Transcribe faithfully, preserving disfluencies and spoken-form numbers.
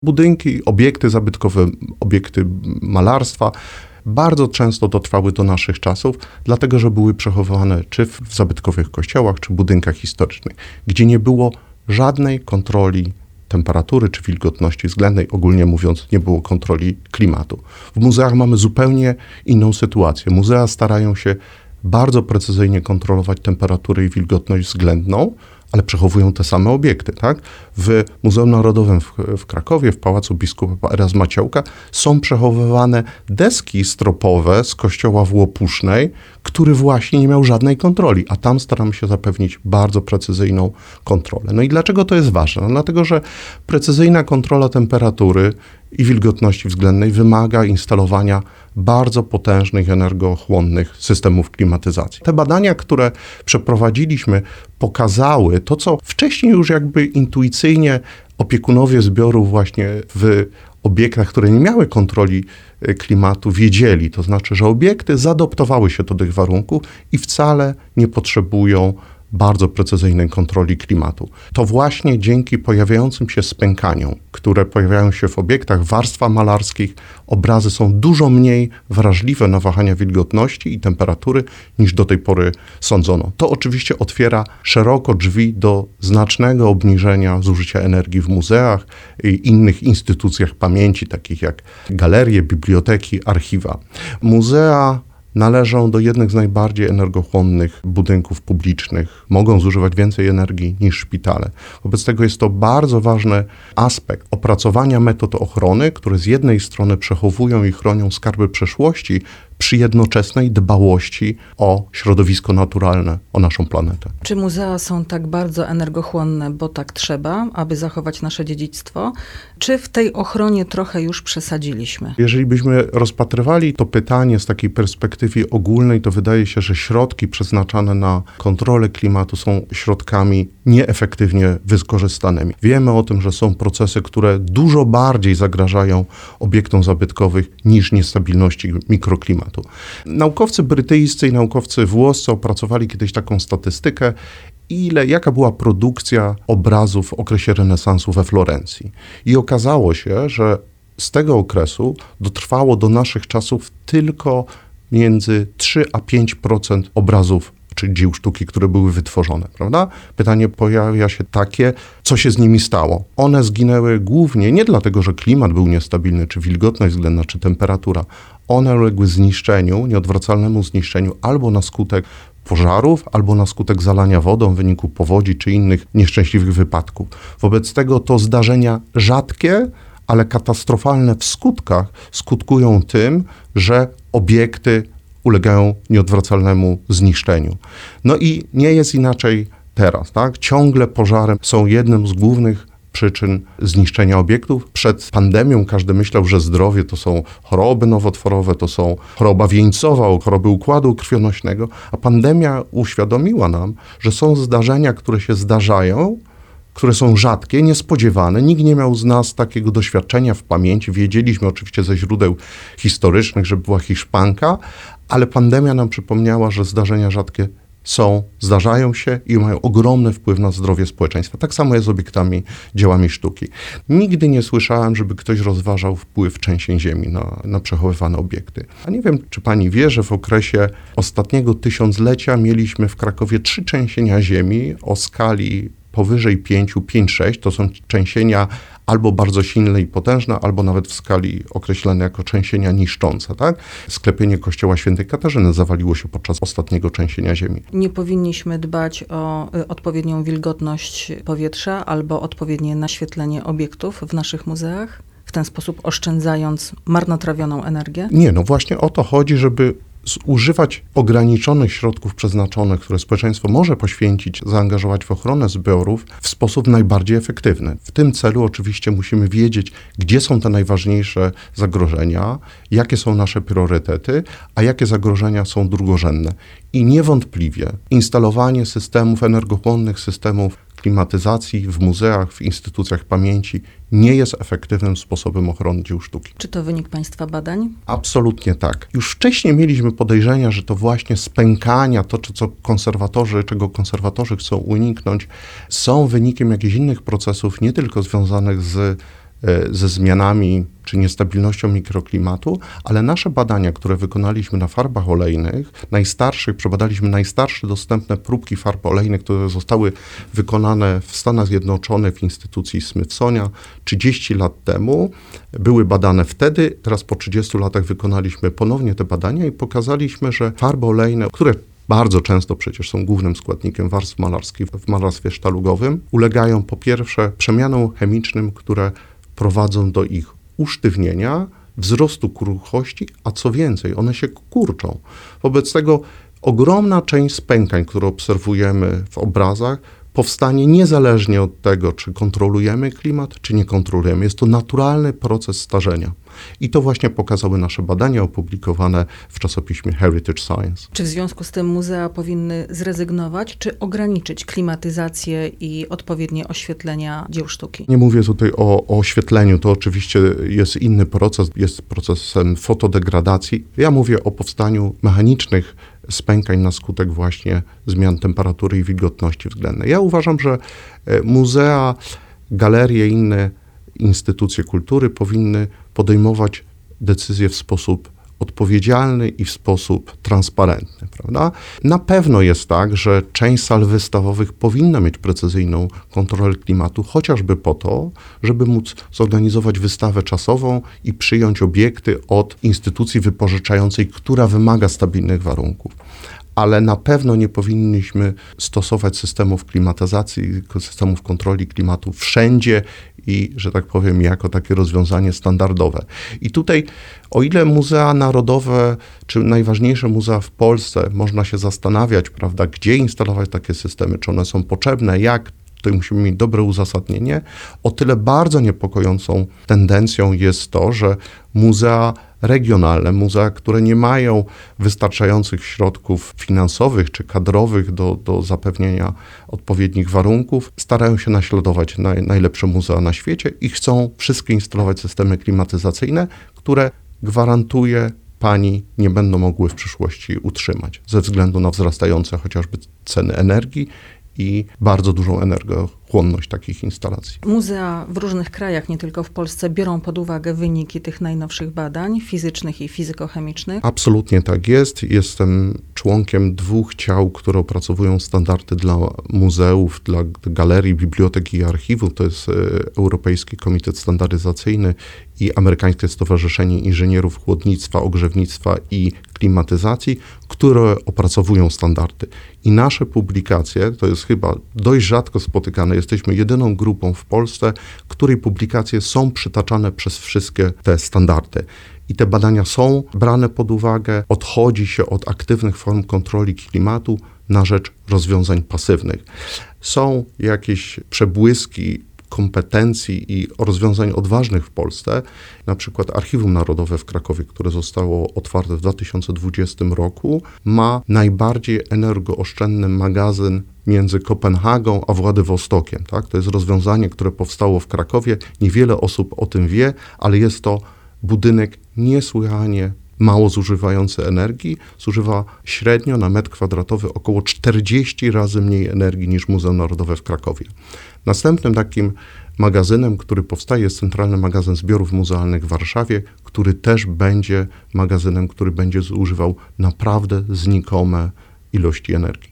Budynki, obiekty zabytkowe, obiekty malarstwa bardzo często dotrwały do naszych czasów, dlatego że były przechowywane czy w zabytkowych kościołach, czy budynkach historycznych, gdzie nie było żadnej kontroli temperatury czy wilgotności względnej, ogólnie mówiąc, nie było kontroli klimatu. W muzeach mamy zupełnie inną sytuację. Muzea starają się bardzo precyzyjnie kontrolować temperaturę i wilgotność względną, ale przechowują te same obiekty, tak? W Muzeum Narodowym w, w Krakowie, w Pałacu Biskupa Erasma Ciołka są przechowywane deski stropowe z kościoła w Łopusznej, który właśnie nie miał żadnej kontroli, a tam staramy się zapewnić bardzo precyzyjną kontrolę. No i dlaczego to jest ważne? No dlatego, że precyzyjna kontrola temperatury i wilgotności względnej wymaga instalowania bardzo potężnych, energochłonnych systemów klimatyzacji. Te badania, które przeprowadziliśmy, pokazały to, co wcześniej już jakby intuicyjnie opiekunowie zbiorów właśnie w obiektach, które nie miały kontroli klimatu, wiedzieli. To znaczy, że obiekty zaadoptowały się do tych warunków i wcale nie potrzebują bardzo precyzyjnej kontroli klimatu. To właśnie dzięki pojawiającym się spękaniom, które pojawiają się w obiektach, warstwach malarskich, obrazy są dużo mniej wrażliwe na wahania wilgotności i temperatury niż do tej pory sądzono. To oczywiście otwiera szeroko drzwi do znacznego obniżenia zużycia energii w muzeach i innych instytucjach pamięci, takich jak galerie, biblioteki, archiwa. Muzea należą do jednych z najbardziej energochłonnych budynków publicznych. Mogą zużywać więcej energii niż szpitale. Wobec tego jest to bardzo ważny aspekt opracowania metod ochrony, które z jednej strony przechowują i chronią skarby przeszłości, przy jednoczesnej dbałości o środowisko naturalne, o naszą planetę. Czy muzea są tak bardzo energochłonne, bo tak trzeba, aby zachować nasze dziedzictwo? Czy w tej ochronie trochę już przesadziliśmy? Jeżeli byśmy rozpatrywali to pytanie z takiej perspektywy ogólnej, to wydaje się, że środki przeznaczane na kontrolę klimatu są środkami nieefektywnie wykorzystanymi. Wiemy o tym, że są procesy, które dużo bardziej zagrażają obiektom zabytkowych niż niestabilności mikroklimatu. Naukowcy brytyjscy i naukowcy włoscy opracowali kiedyś taką statystykę, ile, jaka była produkcja obrazów w okresie renesansu we Florencji. I okazało się, że z tego okresu dotrwało do naszych czasów tylko między trzy a pięć procent obrazów czy dzieł sztuki, które były wytworzone, prawda? Pytanie pojawia się takie, co się z nimi stało? One zginęły głównie nie dlatego, że klimat był niestabilny, czy wilgotność względna, czy temperatura. One uległy zniszczeniu, nieodwracalnemu zniszczeniu albo na skutek pożarów, albo na skutek zalania wodą w wyniku powodzi, czy innych nieszczęśliwych wypadków. Wobec tego to zdarzenia rzadkie, ale katastrofalne w skutkach skutkują tym, że obiekty ulegają nieodwracalnemu zniszczeniu. No i nie jest inaczej teraz, tak? Ciągle pożary są jednym z głównych przyczyn zniszczenia obiektów. Przed pandemią każdy myślał, że zdrowie to są choroby nowotworowe, to są choroba wieńcowa, choroby układu krwionośnego, a pandemia uświadomiła nam, że są zdarzenia, które się zdarzają, które są rzadkie, niespodziewane. Nikt nie miał z nas takiego doświadczenia w pamięci. Wiedzieliśmy oczywiście ze źródeł historycznych, że była Hiszpanka, ale pandemia nam przypomniała, że zdarzenia rzadkie są, zdarzają się i mają ogromny wpływ na zdrowie społeczeństwa. Tak samo jest z obiektami, dziełami sztuki. Nigdy nie słyszałem, żeby ktoś rozważał wpływ trzęsień ziemi na, na przechowywane obiekty. A nie wiem, czy pani wie, że w okresie ostatniego tysiąclecia mieliśmy w Krakowie trzy trzęsienia ziemi o skali powyżej pięciu, pięć sześć, to są trzęsienia albo bardzo silne i potężne, albo nawet w skali określane jako trzęsienia niszczące, tak? Sklepienie kościoła świętej Katarzyny zawaliło się podczas ostatniego trzęsienia ziemi. Nie powinniśmy dbać o y, odpowiednią wilgotność powietrza albo odpowiednie naświetlenie obiektów w naszych muzeach, w ten sposób oszczędzając marnotrawioną energię? Nie, no właśnie o to chodzi, żeby zużywać ograniczonych środków przeznaczonych, które społeczeństwo może poświęcić, zaangażować w ochronę zbiorów w sposób najbardziej efektywny. W tym celu oczywiście musimy wiedzieć, gdzie są te najważniejsze zagrożenia, jakie są nasze priorytety, a jakie zagrożenia są drugorzędne. I niewątpliwie instalowanie systemów energochłonnych, systemów klimatyzacji w muzeach, w instytucjach pamięci nie jest efektywnym sposobem ochrony dzieł sztuki. Czy to wynik państwa badań? Absolutnie tak. Już wcześniej mieliśmy podejrzenia, że to właśnie spękania, to co konserwatorzy, czego konserwatorzy chcą uniknąć, są wynikiem jakichś innych procesów, nie tylko związanych z ze zmianami czy niestabilnością mikroklimatu, ale nasze badania, które wykonaliśmy na farbach olejnych, najstarszych, przebadaliśmy najstarsze dostępne próbki farb olejnych, które zostały wykonane w Stanach Zjednoczonych w instytucji Smithsonian trzydzieści lat temu, były badane wtedy, teraz po trzydziestu latach wykonaliśmy ponownie te badania i pokazaliśmy, że farby olejne, które bardzo często przecież są głównym składnikiem warstw malarskich w malarstwie sztalugowym, ulegają po pierwsze przemianom chemicznym, które prowadzą do ich usztywnienia, wzrostu kruchości, a co więcej, one się kurczą. Wobec tego ogromna część spękań, które obserwujemy w obrazach, powstanie niezależnie od tego, czy kontrolujemy klimat, czy nie kontrolujemy. Jest to naturalny proces starzenia. I to właśnie pokazały nasze badania opublikowane w czasopiśmie Heritage Science. Czy w związku z tym muzea powinny zrezygnować, czy ograniczyć klimatyzację i odpowiednie oświetlenia dzieł sztuki? Nie mówię tutaj o, o oświetleniu, to oczywiście jest inny proces, jest procesem fotodegradacji. Ja mówię o powstaniu mechanicznych spękań na skutek właśnie zmian temperatury i wilgotności względnej. Ja uważam, że muzea, galerie i inne instytucje kultury powinny podejmować decyzje w sposób odpowiedzialny i w sposób transparentny, prawda? Na pewno jest tak, że część sal wystawowych powinna mieć precyzyjną kontrolę klimatu, chociażby po to, żeby móc zorganizować wystawę czasową i przyjąć obiekty od instytucji wypożyczającej, która wymaga stabilnych warunków. Ale na pewno nie powinniśmy stosować systemów klimatyzacji, systemów kontroli klimatu wszędzie i, że tak powiem, jako takie rozwiązanie standardowe. I tutaj, o ile muzea narodowe, czy najważniejsze muzea w Polsce, można się zastanawiać, prawda, gdzie instalować takie systemy, czy one są potrzebne, jak, tutaj musimy mieć dobre uzasadnienie, o tyle bardzo niepokojącą tendencją jest to, że muzea regionalne, muzea, które nie mają wystarczających środków finansowych czy kadrowych do, do zapewnienia odpowiednich warunków, starają się naśladować naj, najlepsze muzea na świecie i chcą wszystkie instalować systemy klimatyzacyjne, które gwarantuje pani nie będą mogły w przyszłości utrzymać ze względu na wzrastające chociażby ceny energii i bardzo dużą energochłonność takich instalacji. Muzea w różnych krajach, nie tylko w Polsce, biorą pod uwagę wyniki tych najnowszych badań fizycznych i fizykochemicznych? Absolutnie tak jest. Jestem członkiem dwóch ciał, które opracowują standardy dla muzeów, dla galerii, bibliotek i archiwów. To jest Europejski Komitet Standaryzacyjny i Amerykańskie Stowarzyszenie Inżynierów Chłodnictwa, Ogrzewnictwa i Klimatyzacji, które opracowują standardy. I nasze publikacje, to jest chyba dość rzadko spotykane, jesteśmy jedyną grupą w Polsce, której publikacje są przytaczane przez wszystkie te standardy. I te badania są brane pod uwagę, odchodzi się od aktywnych form kontroli klimatu na rzecz rozwiązań pasywnych. Są jakieś przebłyski kompetencji i rozwiązań odważnych w Polsce, na przykład Archiwum Narodowe w Krakowie, które zostało otwarte w dwa tysiące dwudziestym roku, ma najbardziej energooszczędny magazyn między Kopenhagą a Władywostokiem. Tak? To jest rozwiązanie, które powstało w Krakowie. Niewiele osób o tym wie, ale jest to budynek niesłychanie mało zużywający energii, zużywa średnio na metr kwadratowy około czterdzieści razy mniej energii niż Muzeum Narodowe w Krakowie. Następnym takim magazynem, który powstaje, jest Centralny Magazyn Zbiorów Muzealnych w Warszawie, który też będzie magazynem, który będzie zużywał naprawdę znikome ilości energii.